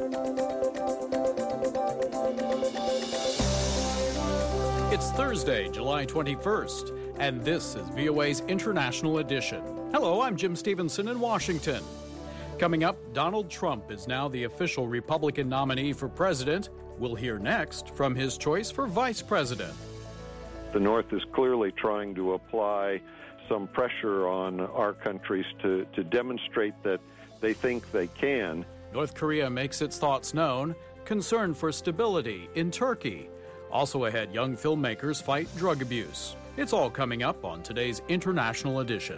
It's Thursday, July 21st, and this is VOA's International Edition. Hello, I'm Jim Stevenson in Washington. Coming up, Donald Trump is now the official Republican nominee for president. We'll hear next from his choice for vice president. The North is clearly trying to apply some pressure on our countries to demonstrate that they think they can. North Korea makes its thoughts known. Concern for stability in Turkey. Also ahead, young filmmakers fight drug abuse. It's all coming up on today's International Edition.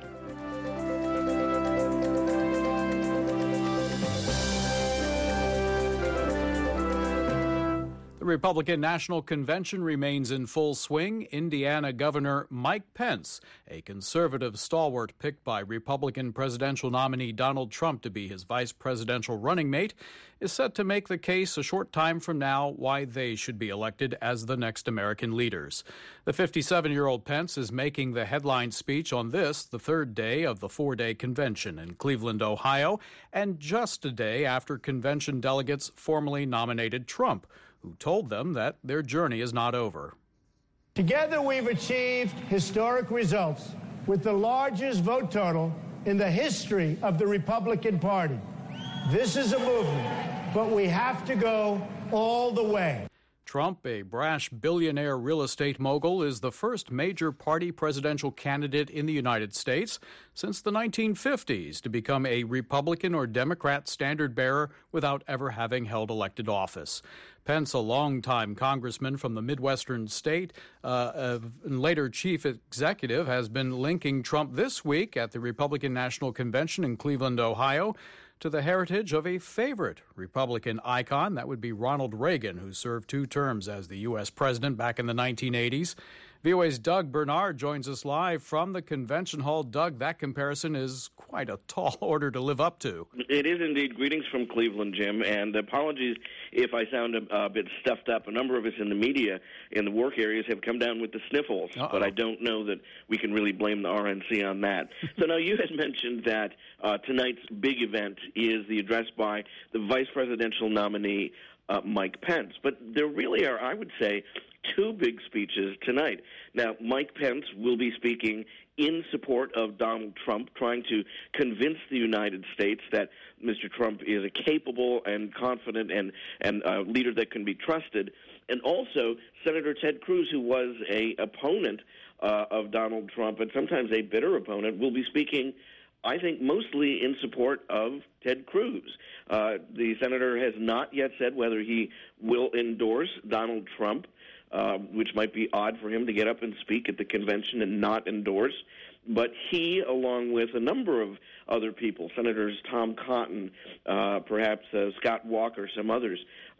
The Republican National Convention remains in full swing. Indiana Governor Mike Pence, a conservative stalwart picked by Republican presidential nominee Donald Trump to be his vice presidential running mate, is set to make the case a short time from now why they should be elected as the next American leaders. The 57-year-old Pence is making the headline speech on this, the third day of the four-day convention in Cleveland, Ohio, and just a day after convention delegates formally nominated Trump, who told them that their journey is not over. Together we've achieved historic results with the largest vote total in the history of the Republican Party. This is a movement, but we have to go all the way. Trump, a brash billionaire real estate mogul, is the first major party presidential candidate in the United States since the 1950s to become a Republican or Democrat standard bearer without ever having held elected office. Pence, a longtime congressman from the Midwestern state and later chief executive, has been linking Trump this week at the Republican National Convention in Cleveland, Ohio, to the heritage of a favorite Republican icon. That would be Ronald Reagan, who served 2 terms as the U.S. president back in the 1980s. VOA's Doug Bernard joins us live from the convention hall. Doug, that comparison is quite a tall order to live up to. It is indeed. Greetings from Cleveland, Jim, and apologies if I sound a bit stuffed up. A number of us in the media in the work areas have come down with the sniffles, but I don't know that we can really blame the RNC on that. So now you had mentioned that tonight's big event is the address by the vice presidential nominee, Mike Pence. But there really are, I would say, 2 big speeches tonight. Now, Mike Pence will be speaking in support of Donald Trump, trying to convince the United States that Mr. Trump is a capable and confident and leader that can be trusted. And also, Senator Ted Cruz, who was an opponent of Donald Trump, and sometimes a bitter opponent, will be speaking, I think, mostly in support of Ted Cruz. The senator has not yet said whether he will endorse Donald Trump, which might be odd for him to get up and speak at the convention and not endorse. But he, along with a number of other people, Senators Tom Cotton, perhaps Scott Walker, some others,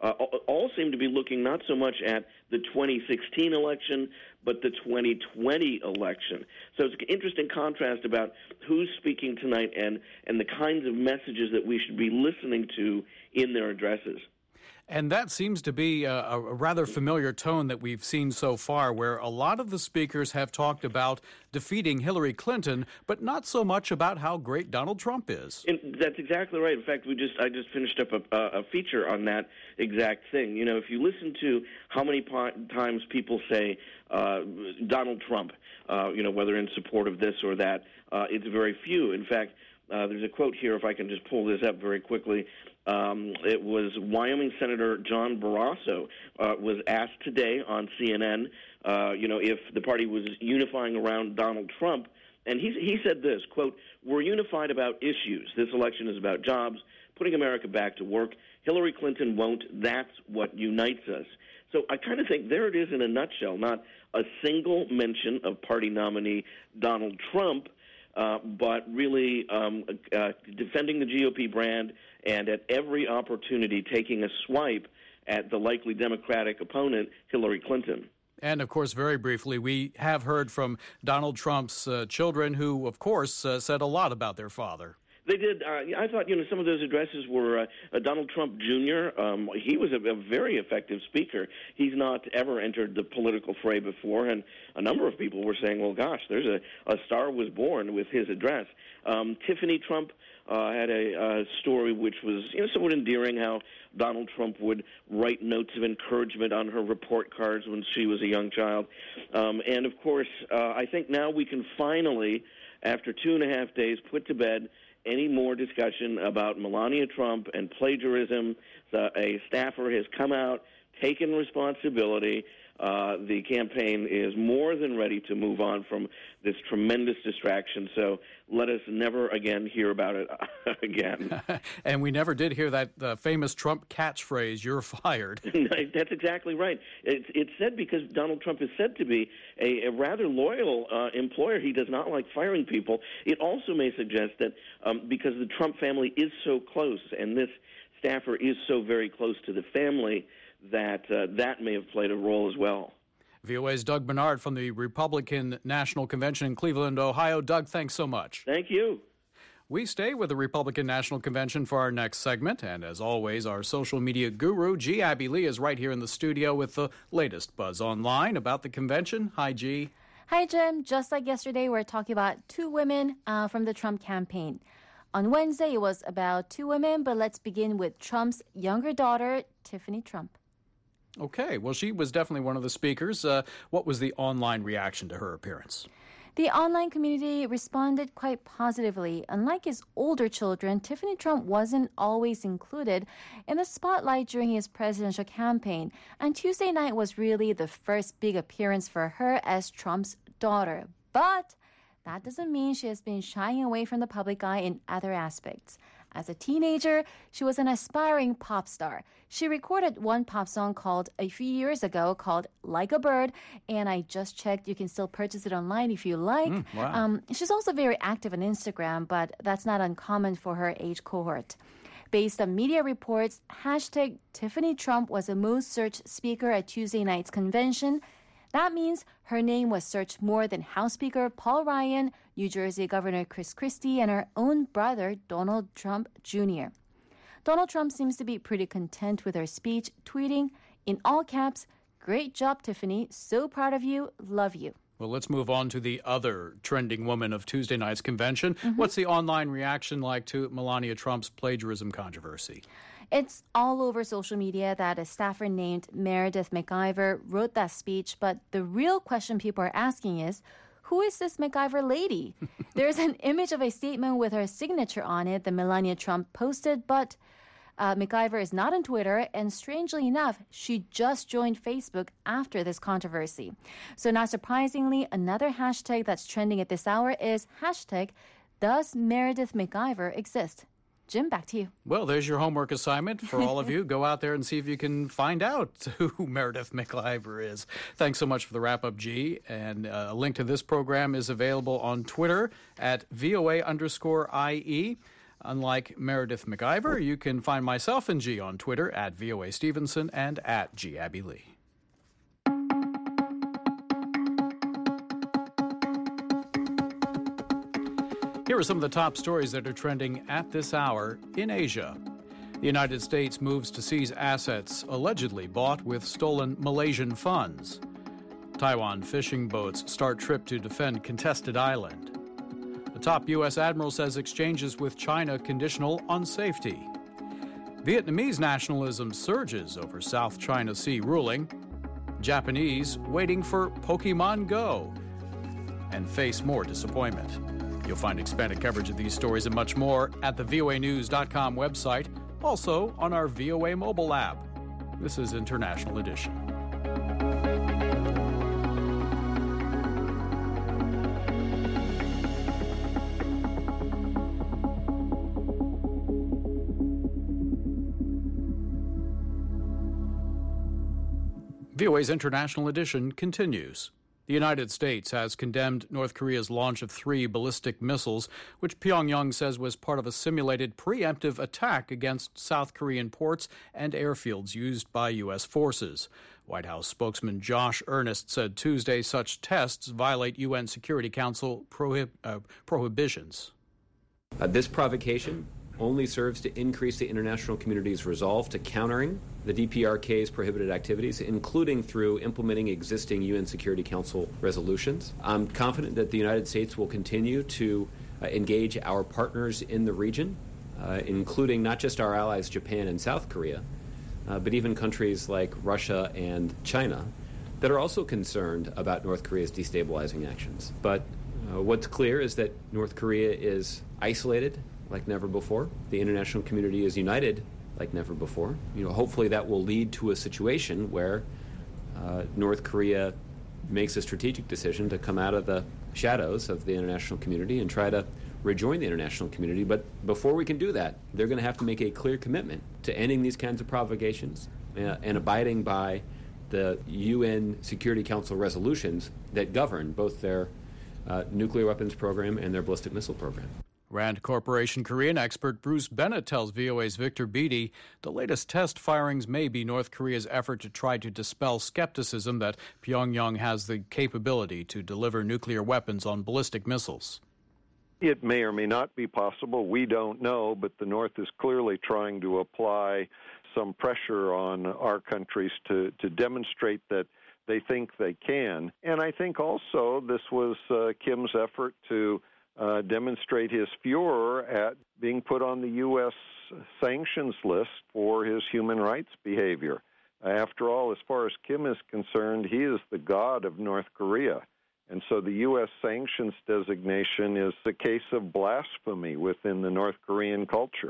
all seem to be looking not so much at the 2016 election, but the 2020 election. So it's an interesting contrast about who's speaking tonight and the kinds of messages that we should be listening to in their addresses. And that seems to be a rather familiar tone that we've seen so far, where a lot of the speakers have talked about defeating Hillary Clinton, but not so much about how great Donald Trump is. And that's exactly right. In fact, I just finished up a feature on that exact thing. You know, if you listen to how many times people say Donald Trump, whether in support of this or that, it's very few. In fact, there's a quote here, if I can just pull this up very quickly. It was Wyoming Senator John Barrasso was asked today on CNN, if the party was unifying around Donald Trump, and he said this, quote, "We're unified about issues. This election is about jobs, putting America back to work. Hillary Clinton won't. That's what unites us." So I kind of think there it is in a nutshell, not a single mention of party nominee Donald Trump, but really defending the GOP brand and at every opportunity taking a swipe at the likely Democratic opponent, Hillary Clinton. And, of course, very briefly, we have heard from Donald Trump's children who, of course, said a lot about their father. They did. I thought, some of those addresses were Donald Trump Jr. He was a very effective speaker. He's not ever entered the political fray before, and a number of people were saying, well, gosh, there's a star was born with his address. Tiffany Trump had a story which was somewhat endearing, how Donald Trump would write notes of encouragement on her report cards when she was a young child. And, of course, I think now we can finally, after 2.5 days, put to bed any more discussion about Melania Trump and plagiarism. A staffer has come out, taken responsibility. The campaign is more than ready to move on from this tremendous distraction, so let us never again hear about it again. And we never did hear that famous Trump catchphrase, "You're fired." That's exactly right. It's said because Donald Trump is said to be a rather loyal employer. He does not like firing people. It also may suggest that because the Trump family is so close and this staffer is so very close to the family, that may have played a role as well. VOA's Doug Bernard from the Republican National Convention in Cleveland, Ohio. Doug, thanks so much. Thank you. We stay with the Republican National Convention for our next segment, and as always, our social media guru, G. Abby Lee, is right here in the studio with the latest buzz online about the convention. Hi, G. Hi, Jim. Just like yesterday, we're talking about two women from the Trump campaign. On Wednesday, it was about two women, but let's begin with Trump's younger daughter, Tiffany Trump. Okay, well, she was definitely one of the speakers. What was the online reaction to her appearance? The online community responded quite positively. Unlike his older children, Tiffany Trump wasn't always included in the spotlight during his presidential campaign, and Tuesday night was really the first big appearance for her as Trump's daughter. But that doesn't mean she has been shying away from the public eye in other aspects. As a teenager, she was an aspiring pop star. She recorded one pop song a few years ago called Like a Bird, and I just checked. You can still purchase it online if you like. Wow. She's also very active on Instagram, but that's not uncommon for her age cohort. Based on media reports, hashtag Tiffany Trump was the most searched speaker at Tuesday night's convention. That means her name was searched more than House Speaker Paul Ryan, New Jersey Governor Chris Christie, and her own brother, Donald Trump Jr. Donald Trump seems to be pretty content with her speech, tweeting, in all caps, "Great job, Tiffany. So proud of you. Love you." Well, let's move on to the other trending woman of Tuesday night's convention. What's the online reaction like to Melania Trump's plagiarism controversy? It's all over social media that a staffer named Meredith McIver wrote that speech, but the real question people are asking is, who is this McIver lady? There's an image of a statement with her signature on it that Melania Trump posted, but McIver is not on Twitter, and strangely enough, she just joined Facebook after this controversy. So not surprisingly, another hashtag that's trending at this hour is hashtag Does Meredith McIver Exist? Jim, back to you. Well, there's your homework assignment for all of you. Go out there and see if you can find out who Meredith McIver is. Thanks so much for the wrap-up, G. And a link to this program is available on Twitter at VOA_IE. Unlike Meredith McIver, you can find myself and G on Twitter at VOA Stevenson and at G. Abby Lee. Here are some of the top stories that are trending at this hour in Asia. The United States moves to seize assets allegedly bought with stolen Malaysian funds. Taiwan fishing boats start trip to defend contested island. The top U.S. admiral says exchanges with China conditional on safety. Vietnamese nationalism surges over South China Sea ruling. Japanese waiting for Pokemon Go and face more disappointment. You'll find expanded coverage of these stories and much more at the voanews.com website, also on our VOA mobile app. This is International Edition. VOA's International Edition continues. The United States has condemned North Korea's launch of 3 ballistic missiles, which Pyongyang says was part of a simulated preemptive attack against South Korean ports and airfields used by U.S. forces. White House spokesman Josh Earnest said Tuesday such tests violate UN Security Council prohibitions. This provocation only serves to increase the international community's resolve to countering the DPRK's prohibited activities, including through implementing existing UN Security Council resolutions. I'm confident that the United States will continue to engage our partners in the region, including not just our allies Japan and South Korea, but even countries like Russia and China that are also concerned about North Korea's destabilizing actions. But what's clear is that North Korea is isolated like never before. The international community is united like never before. Hopefully that will lead to a situation where North Korea makes a strategic decision to come out of the shadows of the international community and try to rejoin the international community. But before we can do that, they're going to have to make a clear commitment to ending these kinds of provocations and abiding by the UN Security Council resolutions that govern both their nuclear weapons program and their ballistic missile program. Rand Corporation Korean expert Bruce Bennett tells VOA's Victor Beattie the latest test firings may be North Korea's effort to try to dispel skepticism that Pyongyang has the capability to deliver nuclear weapons on ballistic missiles. It may or may not be possible. We don't know, but the North is clearly trying to apply some pressure on our countries to demonstrate that they think they can. And I think also this was Kim's effort to demonstrate his furor at being put on the U.S. sanctions list for his human rights behavior. After all, as far as Kim is concerned, he is the god of North Korea. And so the U.S. sanctions designation is a case of blasphemy within the North Korean culture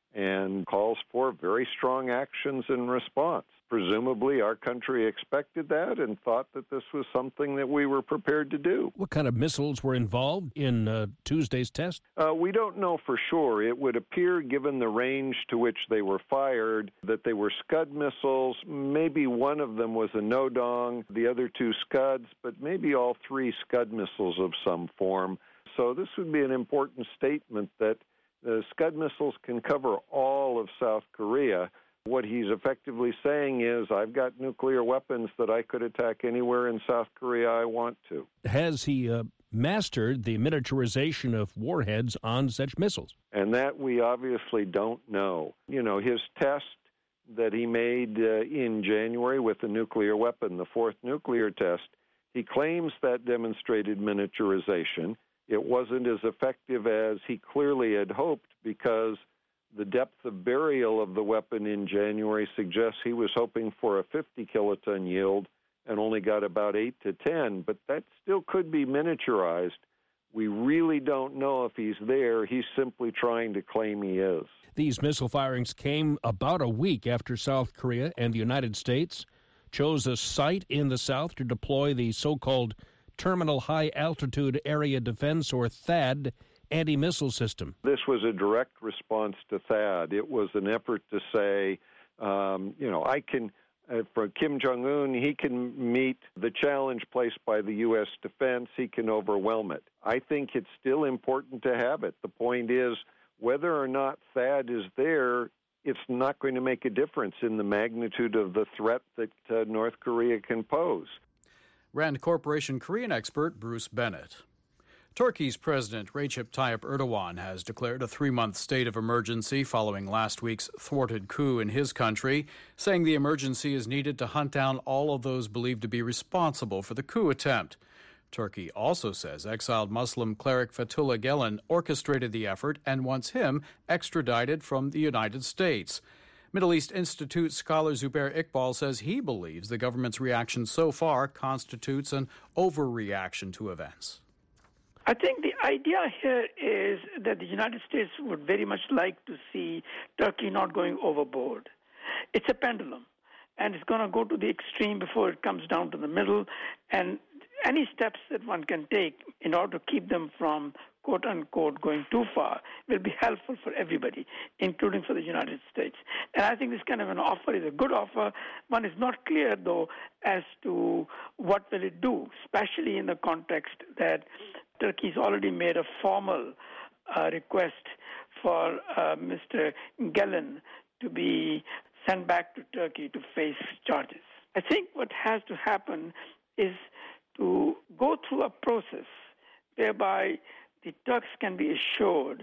and calls for very strong actions in response. Presumably, our country expected that and thought that this was something that we were prepared to do. What kind of missiles were involved in Tuesday's test? We don't know for sure. It would appear, given the range to which they were fired, that they were Scud missiles. Maybe one of them was a Nodong, the other two Scuds, but maybe all three Scud missiles of some form. So this would be an important statement that the Scud missiles can cover all of South Korea. What he's effectively saying is, I've got nuclear weapons that I could attack anywhere in South Korea I want to. Has he mastered the miniaturization of warheads on such missiles? And that we obviously don't know. His test that he made in January with the nuclear weapon, the fourth nuclear test, he claims that demonstrated miniaturization. It wasn't as effective as he clearly had hoped because the depth of burial of the weapon in January suggests he was hoping for a 50-kiloton yield and only got about 8 to 10, but that still could be miniaturized. We really don't know if he's there. He's simply trying to claim he is. These missile firings came about a week after South Korea and the United States chose a site in the south to deploy the so-called Terminal High Altitude Area Defense, or THAAD, anti-missile system. This was a direct response to THAAD. It was an effort to say, for Kim Jong-un, he can meet the challenge placed by the U.S. defense. He can overwhelm it. I think it's still important to have it. The point is, whether or not THAAD is there, it's not going to make a difference in the magnitude of the threat that North Korea can pose. Rand Corporation Korean expert Bruce Bennett. Turkey's President Recep Tayyip Erdogan has declared a 3-month state of emergency following last week's thwarted coup in his country, saying the emergency is needed to hunt down all of those believed to be responsible for the coup attempt. Turkey also says exiled Muslim cleric Fethullah Gulen orchestrated the effort and wants him extradited from the United States. Middle East Institute scholar Zubair Iqbal says he believes the government's reaction so far constitutes an overreaction to events. I think the idea here is that the United States would very much like to see Turkey not going overboard. It's a pendulum, and it's going to go to the extreme before it comes down to the middle, and any steps that one can take in order to keep them from, quote-unquote, going too far will be helpful for everybody, including for the United States. And I think this kind of an offer is a good offer. One is not clear, though, as to what will it do, especially in the context that Turkey's already made a formal request for Mr. Gulen to be sent back to Turkey to face charges. I think what has to happen is to go through a process whereby the Turks can be assured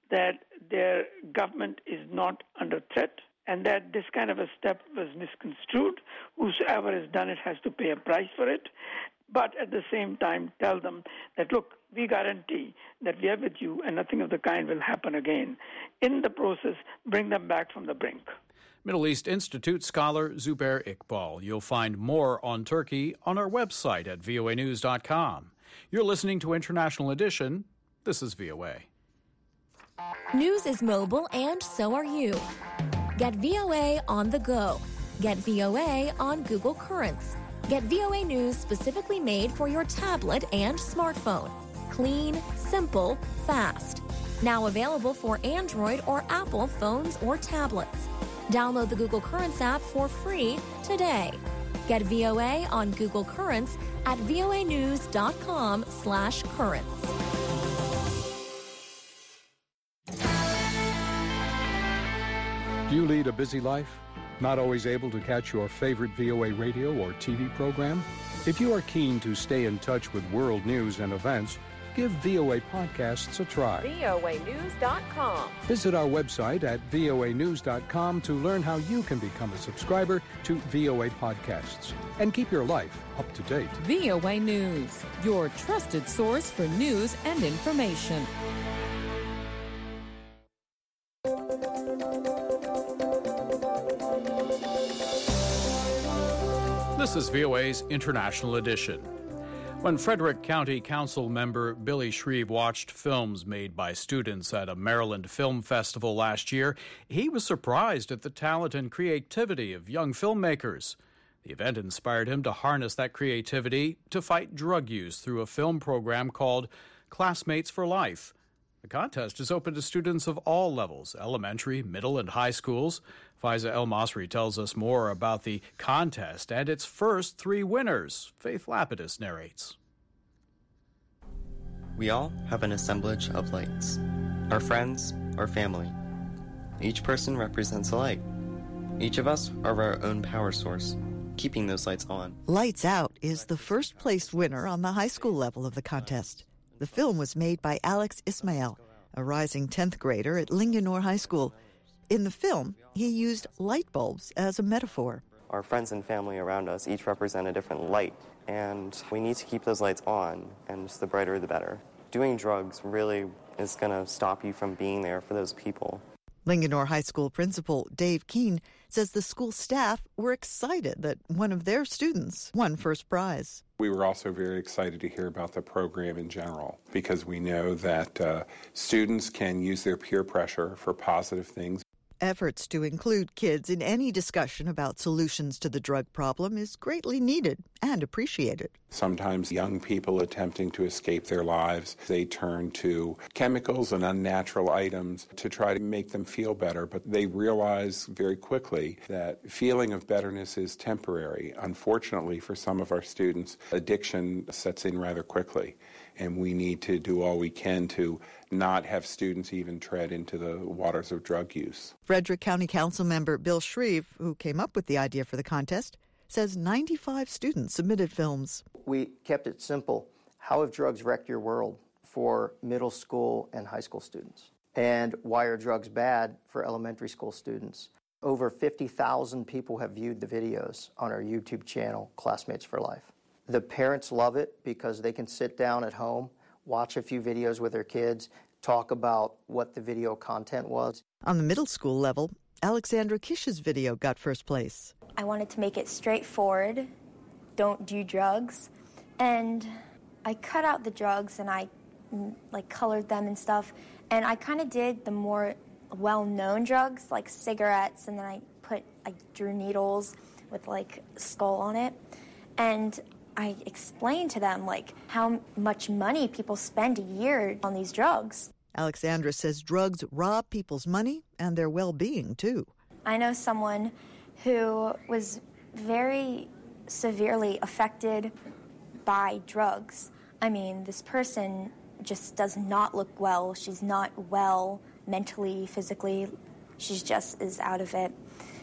that their government is not under threat, and that this kind of a step was misconstrued. Whosoever has done it has to pay a price for it. But at the same time, tell them that, look, we guarantee that we are with you and nothing of the kind will happen again. In the process, bring them back from the brink. Middle East Institute scholar Zubair Iqbal. You'll find more on Turkey on our website at voanews.com. You're listening to International Edition. This is VOA. News is mobile, and so are you. Get VOA on the go. Get VOA on Google Currents. Get VOA News specifically made for your tablet and smartphone. Clean, simple, fast. Now available for Android or Apple phones or tablets. Download the Google Currents app for free today. Get VOA on Google Currents at voanews.com/currents. Do you lead a busy life? Not always able to catch your favorite VOA radio or TV program? If you are keen to stay in touch with world news and events, give VOA Podcasts a try. voanews.com. Visit our website at voanews.com to learn how you can become a subscriber to VOA Podcasts and keep your life up to date. VOA News, your trusted source for news and information. This is VOA's International Edition. When Frederick County Council member Billy Shreve watched films made by students at a Maryland film festival last year, he was surprised at the talent and creativity of young filmmakers. The event inspired him to harness that creativity to fight drug use through a film program called Classmates for Life. The contest is open to students of all levels, elementary, middle, and high schools. Faiza El-Masri tells us more about the contest and its first 3 winners. Faith Lapidus narrates. We all have an assemblage of lights. Our friends, our family. Each person represents a light. Each of us are our own power source, keeping those lights on. Lights Out is the first place winner on the high school level of the contest. The film was made by Alex Ismail, a rising 10th grader at Linganore High School. In the film, he used light bulbs as a metaphor. Our friends and family around us each represent a different light, and we need to keep those lights on, and just the brighter the better. Doing drugs really is going to stop you from being there for those people. Linganore High School principal Dave Keene says the school staff were excited that one of their students won first prize. We were also very excited to hear about the program in general because we know that students can use their peer pressure for positive things. Efforts to include kids in any discussion about solutions to the drug problem is greatly needed and appreciated. Sometimes young people attempting to escape their lives, they turn to chemicals and unnatural items to try to make them feel better, but they realize very quickly that feeling of betterness is temporary. Unfortunately, for some of our students, addiction sets in rather quickly, and we need to do all we can to not have students even tread into the waters of drug use. Frederick County Council member Bill Shreve, who came up with the idea for the contest, says 95 students submitted films. We kept it simple. How have drugs wrecked your world for middle school and high school students? And why are drugs bad for elementary school students? Over 50,000 people have viewed the videos on our YouTube channel, Classmates for Life. The parents love it because they can sit down at home, watch a few videos with their kids, talk about what the video content was. On the middle school level, Alexandra Kish's video got first place. I wanted to make it straightforward, don't do drugs, and I cut out the drugs and I colored them and stuff, and I kind of did the more well-known drugs like cigarettes, and then I drew needles with a skull on it, and I explained to them how much money people spend a year on these drugs. Alexandra says drugs rob people's money and their well-being, too. I know someone who was very severely affected by drugs. I mean, this person just does not look well. She's not well mentally, physically. She just is out of it.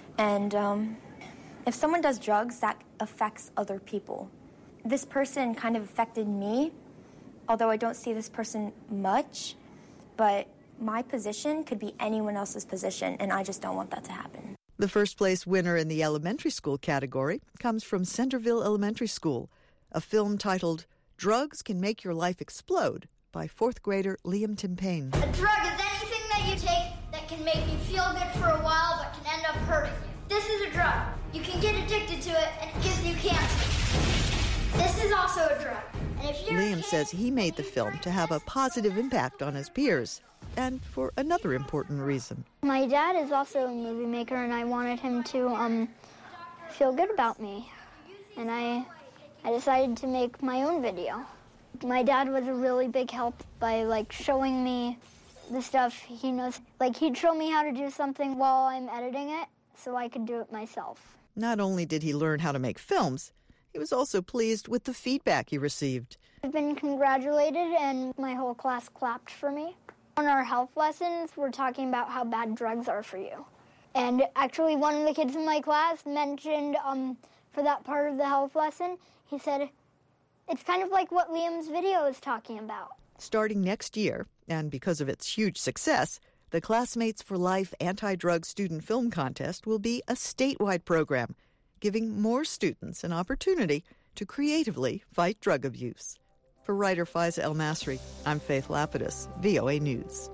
And if someone does drugs, that affects other people. This person kind of affected me, although I don't see this person much, but My position could be anyone else's position, and I just don't want that to happen. The first place winner in the elementary school category comes from Centerville Elementary School, a film titled Drugs Can Make Your Life Explode by fourth grader Liam Timpain. A drug is anything that you take that can make you feel good for a while but can end up hurting you. This is a drug. You can get addicted to it and it gives you cancer. This is also a drug. And if you're Liam says he made the film to have a positive impact on his peers, and for another important reason. My dad is also a movie maker, and I wanted him to feel good about me. And I decided to make my own video. My dad was a really big help by showing me the stuff he knows. He'd show me how to do something while I'm editing it so I could do it myself. Not only did he learn how to make films, he was also pleased with the feedback he received. I've been congratulated, and my whole class clapped for me. On our health lessons, we're talking about how bad drugs are for you. And actually, one of the kids in my class mentioned, for that part of the health lesson, he said, it's kind of like what Liam's video is talking about. Starting next year, and because of its huge success, the Classmates for Life Anti-Drug Student Film Contest will be a statewide program, giving more students an opportunity to creatively fight drug abuse. For writer Faiza El-Masri, I'm Faith Lapidus, VOA News.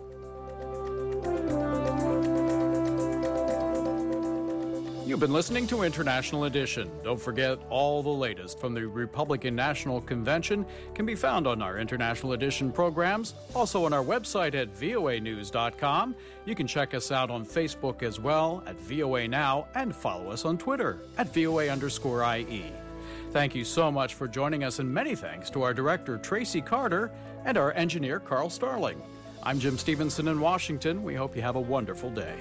You've been listening to International Edition. Don't forget, all the latest from the Republican National Convention can be found on our International Edition programs, also on our website at voanews.com. You can check us out on Facebook as well at VOA Now, and follow us on Twitter at VOA_IE. Thank you so much for joining us, and many thanks to our director, Tracy Carter, and our engineer, Carl Starling. I'm Jim Stevenson in Washington. We hope you have a wonderful day.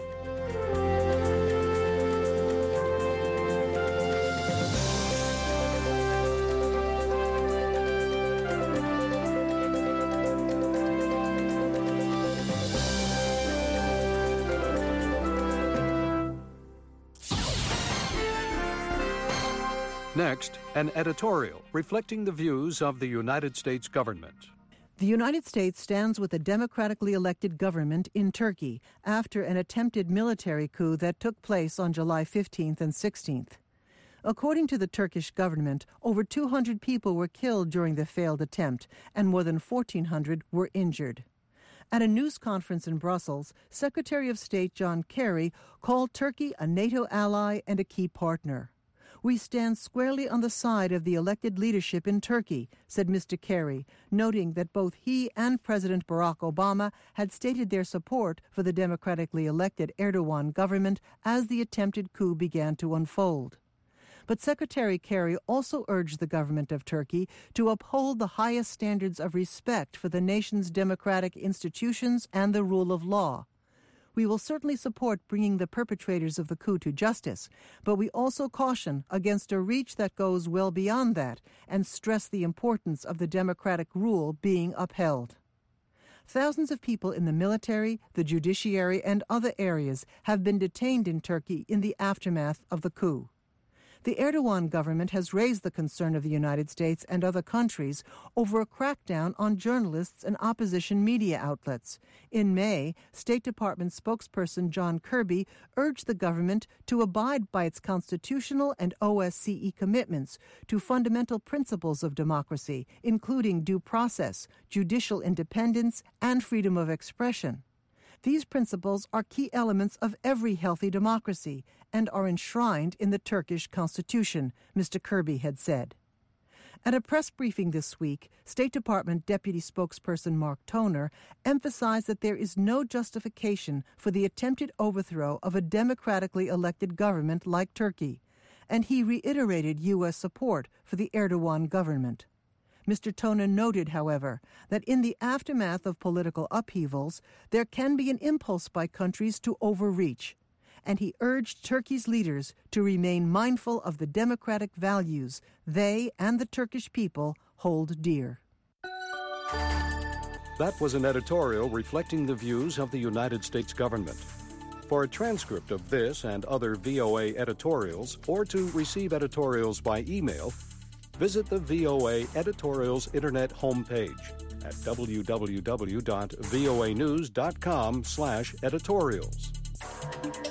Next, an editorial reflecting the views of the United States government. The United States stands with a democratically elected government in Turkey after an attempted military coup that took place on July 15th and 16th. According to the Turkish government, over 200 people were killed during the failed attempt, and more than 1,400 were injured. At a news conference in Brussels, Secretary of State John Kerry called Turkey a NATO ally and a key partner. We stand squarely on the side of the elected leadership in Turkey, said Mr. Kerry, noting that both he and President Barack Obama had stated their support for the democratically elected Erdogan government as the attempted coup began to unfold. But Secretary Kerry also urged the government of Turkey to uphold the highest standards of respect for the nation's democratic institutions and the rule of law. We will certainly support bringing the perpetrators of the coup to justice, but we also caution against a reach that goes well beyond that and stress the importance of the democratic rule being upheld. Thousands of people in the military, the judiciary, and other areas have been detained in Turkey in the aftermath of the coup. The Erdogan government has raised the concern of the United States and other countries over a crackdown on journalists and opposition media outlets. In May, State Department spokesperson John Kirby urged the government to abide by its constitutional and OSCE commitments to fundamental principles of democracy, including due process, judicial independence, and freedom of expression. These principles are key elements of every healthy democracy and are enshrined in the Turkish constitution, Mr. Kirby had said. At a press briefing this week, State Department Deputy Spokesperson Mark Toner emphasized that there is no justification for the attempted overthrow of a democratically elected government like Turkey, and he reiterated U.S. support for the Erdogan government. Mr. Toner noted, however, that in the aftermath of political upheavals, there can be an impulse by countries to overreach, and he urged Turkey's leaders to remain mindful of the democratic values they and the Turkish people hold dear. That was an editorial reflecting the views of the United States government. For a transcript of this and other VOA editorials, or to receive editorials by email, visit the VOA Editorials Internet homepage at www.voanews.com/editorials.